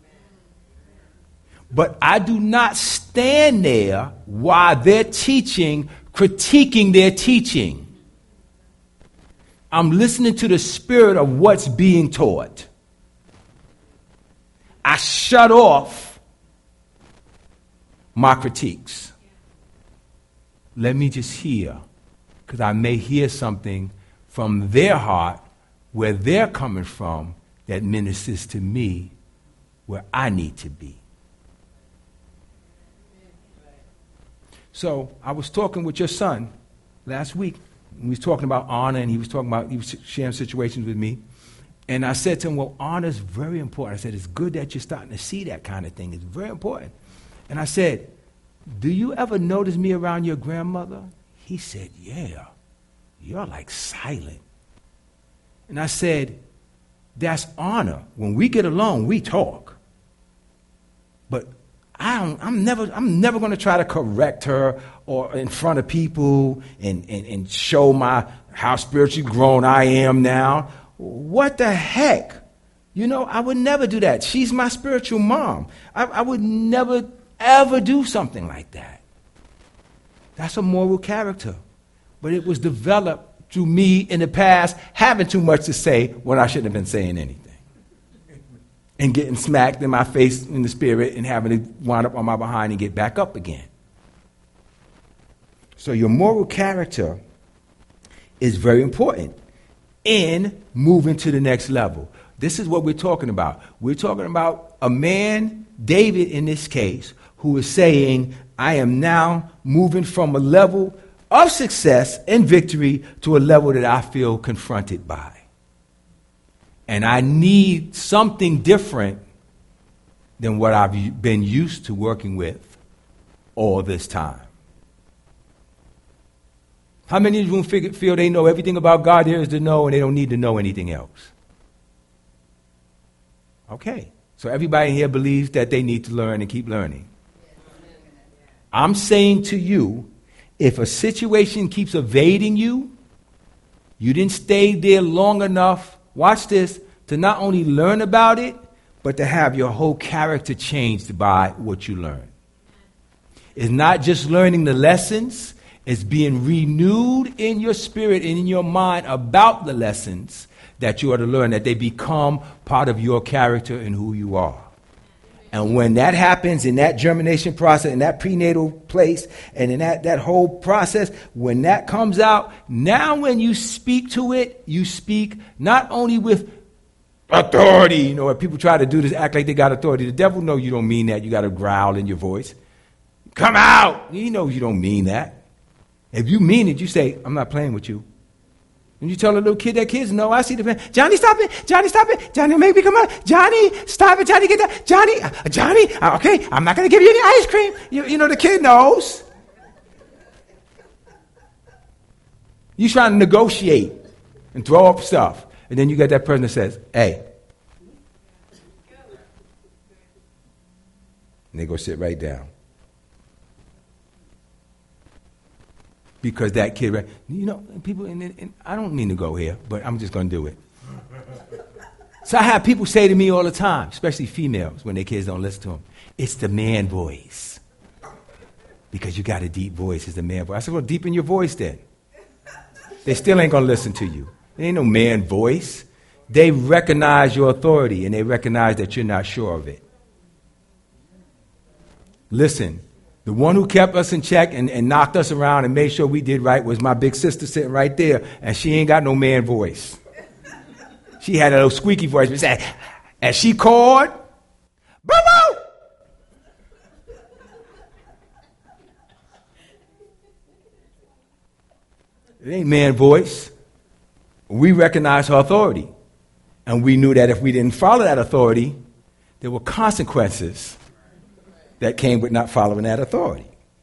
But I do not stand there while they're teaching, critiquing their teaching. I'm listening to the spirit of what's being taught. I shut off my critiques. Let me just hear, because I may hear something from their heart where they're coming from that ministers to me where I need to be. So I was talking with your son last week. We was talking about honor, and he was sharing situations with me. And I said to him, well, honor is very important. I said, it's good that you're starting to see that kind of thing. It's very important. And I said, do you ever notice me around your grandmother? He said, yeah. You're like silent. And I said, that's honor. When we get along, we talk. But I'm never going to try to correct her or in front of people and show how spiritually grown I am now. What the heck? I would never do that. She's my spiritual mom. I would never, ever do something like that. That's a moral character. But it was developed through me in the past having too much to say when I shouldn't have been saying anything. And getting smacked in my face in the spirit and having to wind up on my behind and get back up again. So your moral character is very important in moving to the next level. This is what we're talking about. We're talking about a man, David in this case, who is saying, I am now moving from a level of success and victory to a level that I feel confronted by. And I need something different than what I've been used to working with all this time. How many of you feel they know everything about God there is to know and they don't need to know anything else? Okay. So everybody here believes that they need to learn and keep learning. I'm saying to you, if a situation keeps evading you, you didn't stay there long enough, watch this, to not only learn about it, but to have your whole character changed by what you learn. It's not just learning the lessons, it's being renewed in your spirit and in your mind about the lessons that you are to learn, that they become part of your character and who you are. And when that happens in that germination process, in that prenatal place, and in that whole process, when that comes out, now when you speak to it, you speak not only with authority. People try to do this, act like they got authority. The devil knows you don't mean that. You got to growl in your voice. Come out. You know you don't mean that. If you mean it, you say, I'm not playing with you. And you tell a little kid, that kids know, I see the man. Johnny, stop it. Johnny, stop it. Johnny, make me come out. Johnny, stop it. Johnny, get that. Johnny, okay, I'm not going to give you any ice cream. You know, the kid knows. You trying to negotiate and throw up stuff. And then you got that person that says, hey. And they go sit right down. Because that kid, people, and I don't mean to go here, but I'm just going to do it. So I have people say to me all the time, especially females, when their kids don't listen to them, it's the man voice. Because you got a deep voice, it's the man voice. I said, well, deepen your voice then. They still ain't going to listen to you. There ain't no man voice. They recognize your authority, and they recognize that you're not sure of it. Listen. The one who kept us in check and knocked us around and made sure we did right was my big sister sitting right there, and she ain't got no man voice. She had a little squeaky voice, but said, as she called, boo-boo! It ain't man voice. We recognize her authority, and we knew that if we didn't follow that authority, there were consequences that came with not following that authority.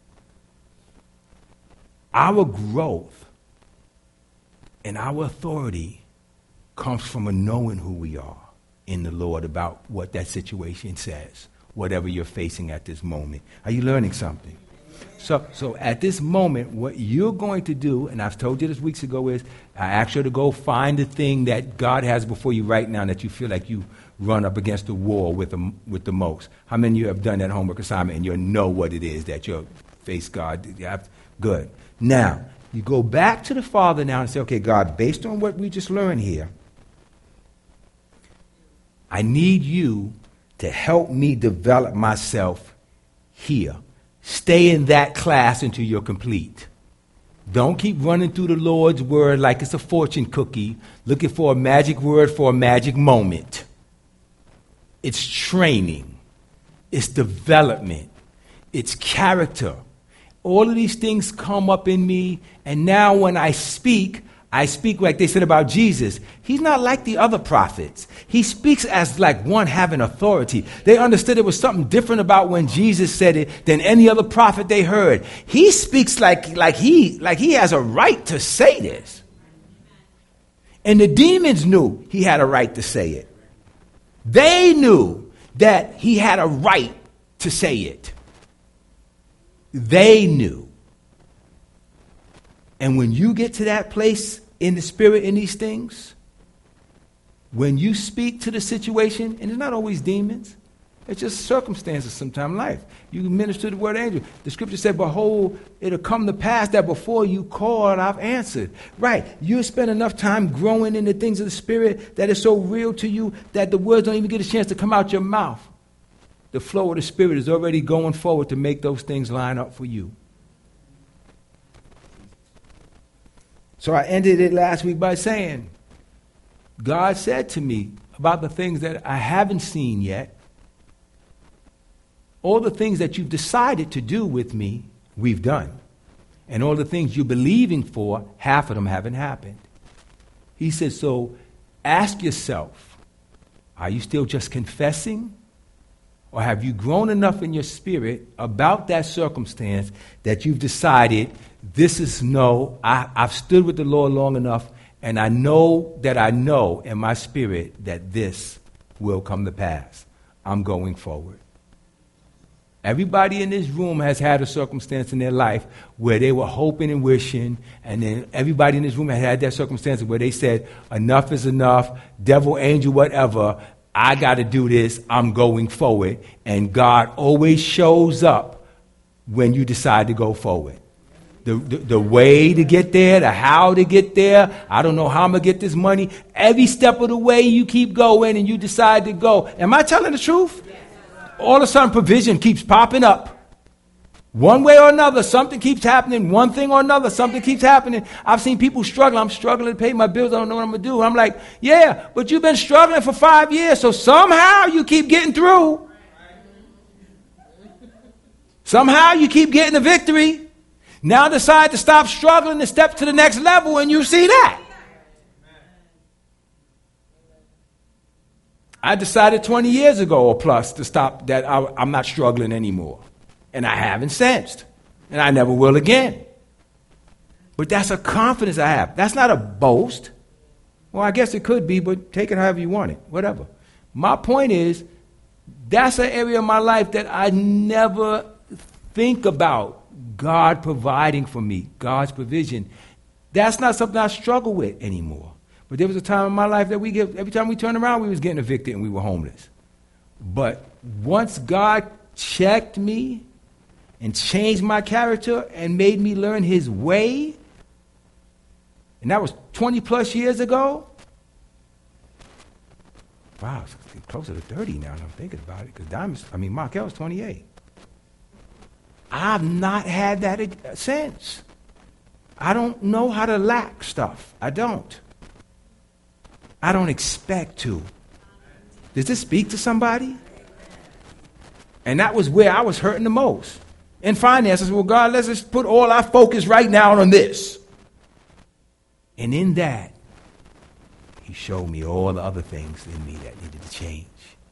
Our growth and our authority comes from a knowing who we are in the Lord about what that situation says, whatever you're facing at this moment. Are you learning something? So at this moment, what you're going to do, and I've told you this weeks ago, is I asked you to go find the thing that God has before you right now that you feel like you run up against the wall with the most. How many of you have done that homework assignment and you know what it is that you face God? Good. Now, you go back to the Father now and say, okay, God, based on what we just learned here, I need you to help me develop myself here. Stay in that class until you're complete. Don't keep running through the Lord's word like it's a fortune cookie, looking for a magic word for a magic moment. It's training. It's development. It's character. all of these things come up in me, and now when I speak like they said about Jesus. He's not like the other prophets. He speaks as like one having authority. They understood there was something different about when Jesus said it than any other prophet they heard. He speaks like he has a right to say this. And the demons knew he had a right to say it. They knew that he had a right to say it. They knew. And when you get to that place in the spirit in these things, when you speak to the situation, and it's not always demons, it's just circumstances sometimes in life. You minister the word angel. The scripture said, behold, it'll come to pass that before you called, I've answered. Right. You spend enough time growing in the things of the spirit that is so real to you that the words don't even get a chance to come out your mouth. The flow of the spirit is already going forward to make those things line up for you. So I ended it last week by saying, God said to me about the things that I haven't seen yet, all the things that you've decided to do with me, we've done. And all the things you're believing for, half of them haven't happened. He said, so ask yourself, are you still just confessing? Or have you grown enough in your spirit about that circumstance that you've decided, this is no, I've stood with the Lord long enough, and I know in my spirit that this will come to pass. I'm going forward. Everybody in this room has had a circumstance in their life where they were hoping and wishing, and then everybody in this room has had that circumstance where they said, enough is enough, devil, angel, whatever, I got to do this, I'm going forward. And God always shows up when you decide to go forward. The way to get there, the how to get there, I don't know how I'm going to get this money. Every step of the way you keep going and you decide to go. Am I telling the truth? Yes. All of a sudden provision keeps popping up. One way or another, something keeps happening. One thing or another, something keeps happening. I've seen people struggle. I'm struggling to pay my bills. I don't know what I'm going to do. I'm like, yeah, but you've been struggling for 5 years, so somehow you keep getting through. Somehow you keep getting the victory. Now decide to stop struggling and step to the next level, and you see that. I decided 20 years ago or plus to stop that. I'm not struggling anymore. And I haven't since. And I never will again. But that's a confidence I have. That's not a boast. Well, I guess it could be, but take it however you want it. Whatever. My point is, that's an area of my life that I never think about God providing for me, God's provision. That's not something I struggle with anymore. But there was a time in my life that every time we turned around, we was getting evicted and we were homeless. But once God checked me and changed my character and made me learn his way, and that was 20 plus years ago. Wow, it's closer to 30 now that I'm thinking about it, because Markel was 28. I've not had that since. I don't know how to lack stuff. I don't expect to. Does this speak to somebody? And that was where I was hurting the most. In finances, well, God, let's just put all our focus right now on this. And in that, he showed me all the other things in me that needed to change.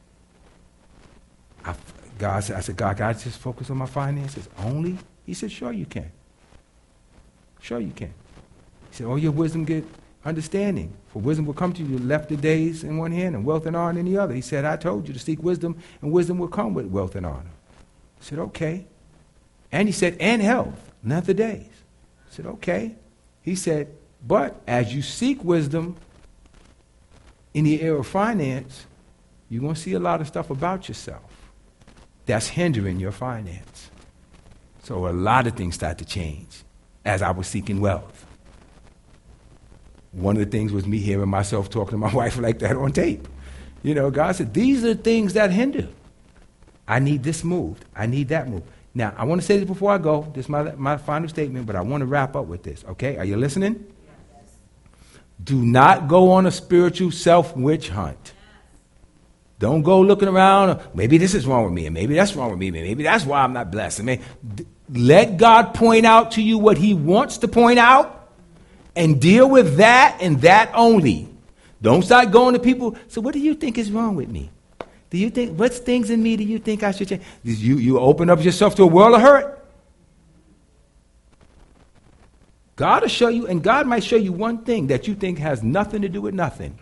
I said, God, can I just focus on my finances only? He said, sure you can. Sure you can. He said, oh, your wisdom get understanding. For wisdom will come to you. You left the days in one hand and wealth and honor in the other. He said, I told you to seek wisdom, and wisdom will come with wealth and honor. I said, okay. And he said, and health, not the days. I said, okay. He said, but as you seek wisdom in the area of finance, you're going to see a lot of stuff about yourself that's hindering your finance. So a lot of things start to change as I was seeking wealth. One of the things was me hearing myself talking to my wife like that on tape. You know, God said, these are the things that hinder. I need this moved. I need that moved. Now, I want to say this before I go. This is my final statement, but I want to wrap up with this. Okay? Are you listening? Yes. Do not go on a spiritual self-witch hunt. Don't go looking around. Maybe this is wrong with me, and maybe that's wrong with me, and maybe that's why I'm not blessed. let God point out to you what he wants to point out and deal with that and that only. Don't start going to people. So what do you think is wrong with me? Do you think, what's things in me do you think I should change? You open up yourself to a world of hurt. God will show you, and God might show you one thing that you think has nothing to do with nothing.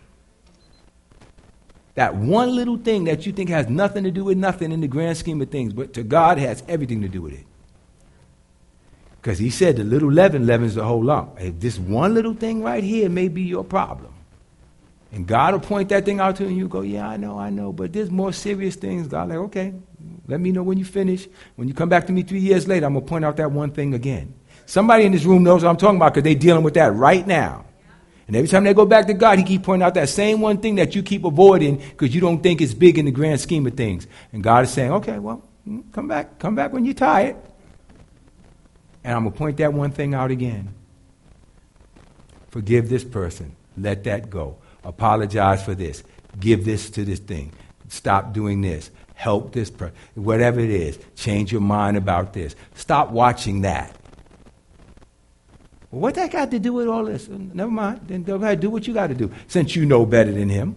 That one little thing that you think has nothing to do with nothing in the grand scheme of things, but to God has everything to do with it. Because he said the little leaven leavens the whole lump. If this one little thing right here may be your problem. And God will point that thing out to you and you go, yeah, I know, but there's more serious things. God like, okay, let me know when you finish. When you come back to me 3 years later, I'm going to point out that one thing again. Somebody in this room knows what I'm talking about because they're dealing with that right now. And every time they go back to God, he keeps pointing out that same one thing that you keep avoiding because you don't think it's big in the grand scheme of things. And God is saying, okay, well, come back when you're tired. And I'm going to point that one thing out again. Forgive this person. Let that go. Apologize for this. Give this to this thing. Stop doing this. Help this person. Whatever it is. Change your mind about this. Stop watching that. Well, what that got to do with all this? Never mind. Then go ahead, do what you got to do, since you know better than him.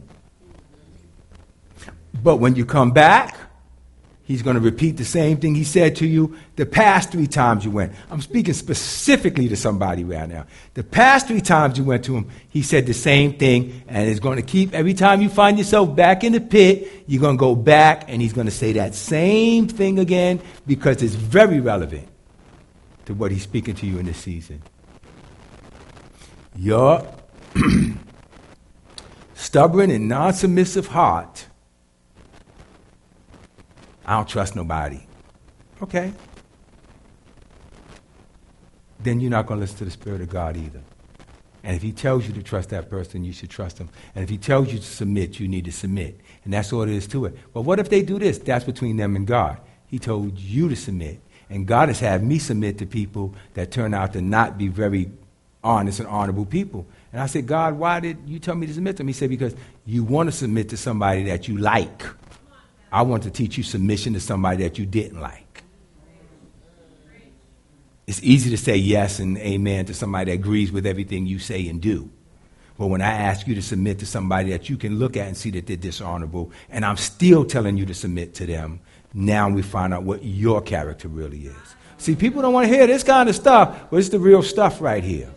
But when you come back, he's going to repeat the same thing he said to you the past 3 times you went. I'm speaking specifically to somebody right now. The past 3 times you went to him, he said the same thing, and it's going to keep, every time you find yourself back in the pit, you're going to go back, and he's going to say that same thing again because it's very relevant to what he's speaking to you in this season. Your stubborn and non-submissive heart, I don't trust nobody. Okay. Then you're not going to listen to the Spirit of God either. And if he tells you to trust that person, you should trust him. And if he tells you to submit, you need to submit. And that's all there is to it. But what if they do this? That's between them and God. He told you to submit. And God has had me submit to people that turn out to not be very honest and honorable people. And I said, God, why did you tell me to submit to them? He said, because you want to submit to somebody that you like. I want to teach you submission to somebody that you didn't like. It's easy to say yes and amen to somebody that agrees with everything you say and do. But when I ask you to submit to somebody that you can look at and see that they're dishonorable, and I'm still telling you to submit to them, now we find out what your character really is. See, people don't want to hear this kind of stuff, but it's the real stuff right here.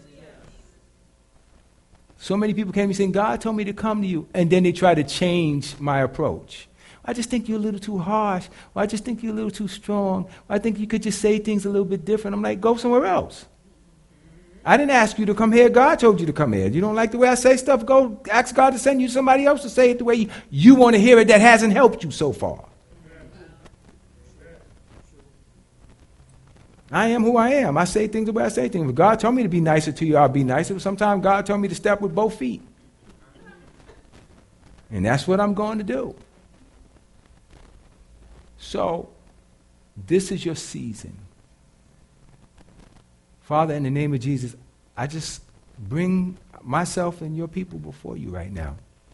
So many people came to me saying, God told me to come to you. And then they try to change my approach. I just think you're a little too harsh. Or I just think you're a little too strong. Or I think you could just say things a little bit different. I'm like, go somewhere else. I didn't ask you to come here. God told you to come here. You don't like the way I say stuff? Go ask God to send you somebody else to say it the way you want to hear it that hasn't helped you so far. I am who I am. I say things the way I say things. If God told me to be nicer to you, I'll be nicer. Sometimes God told me to step with both feet. And that's what I'm going to do. So, this is your season. Father, in the name of Jesus, I just bring myself and your people before you right now.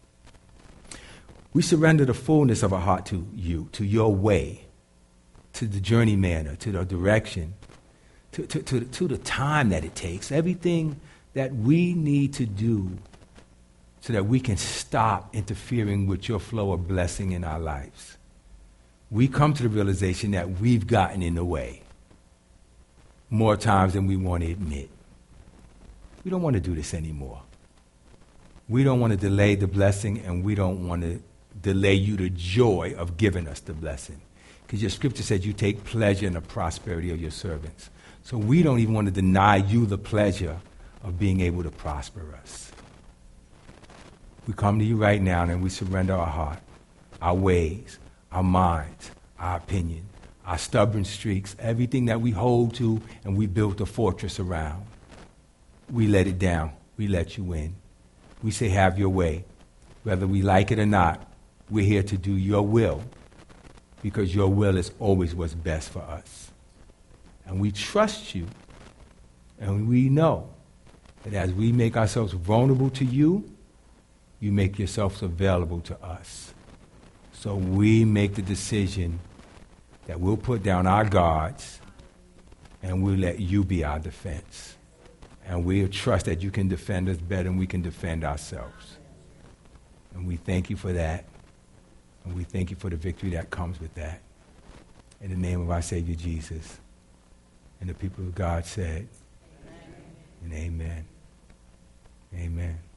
We surrender the fullness of our heart to you, to your way, to the journey manner, to the direction, to the time that it takes, everything that we need to do so that we can stop interfering with your flow of blessing in our lives. We come to the realization that we've gotten in the way more times than we want to admit. We don't want to do this anymore. We don't want to delay the blessing, and we don't want to delay you the joy of giving us the blessing. Because your scripture says you take pleasure in the prosperity of your servants. So we don't even want to deny you the pleasure of being able to prosper us. We come to you right now and we surrender our heart, our ways, our minds, our opinion, our stubborn streaks, everything that we hold to and we built a fortress around. We let it down. We let you in. We say, have your way. Whether we like it or not, we're here to do your will, because your will is always what's best for us. And we trust you, and we know that as we make ourselves vulnerable to you, you make yourselves available to us. So we make the decision that we'll put down our guards And we'll let you be our defense. And we'll trust that you can defend us better than we can defend ourselves. And we thank you for that. And we thank you for the victory that comes with that. In the name of our Savior Jesus. And the people of God said, amen. And amen. Amen.